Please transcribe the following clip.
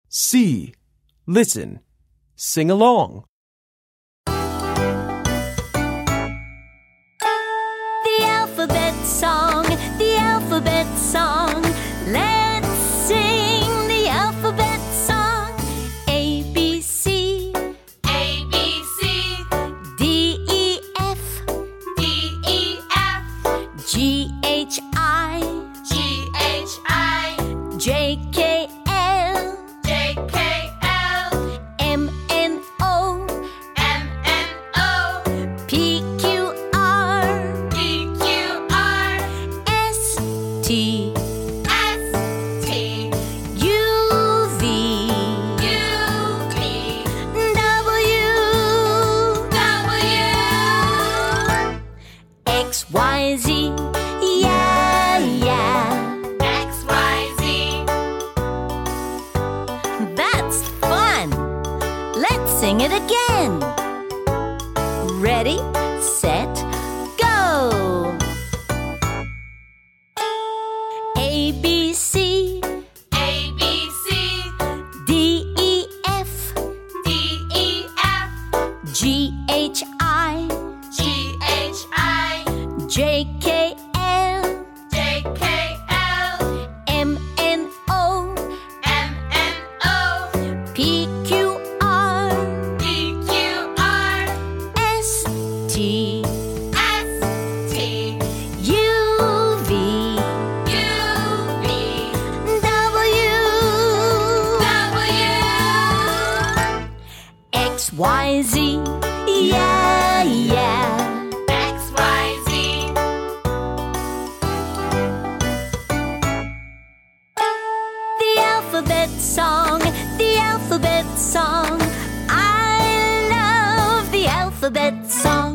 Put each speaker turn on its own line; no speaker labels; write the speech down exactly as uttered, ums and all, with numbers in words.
C. Listen. Sing along.
The alphabet song, the alphabet song. Let's sing the alphabet song. A, B, C.
A, B, C.
D, E, F.
D, E, F.
G, H, I.
G, H, I.
J, K, L.
J, K, L.
M, N, O.
M, N, O.
P, Q, R.
P, Q, R.
S, T.
S, T.
U, V.
U, V.
W.
W.
X, Y, Z. Yeah, yeah.
X, Y, Z.
That's fun! Let's sing it again. Ready, set, go! A, B, C.
A, B, C.
D, E, F.
D, E, F.
G, H, I.
G, H, I.
J, K, L.
J, K, L.
M, N, O.
M, N, O.
P, Q, R.
P, Q, R.
S, T.
S, T.
U, V.
U, V.
W.
W.
X, Y, Z. Yeah, yeah.
X, Y, Z.
The alphabet song, the alphabet song. I love the alphabet song.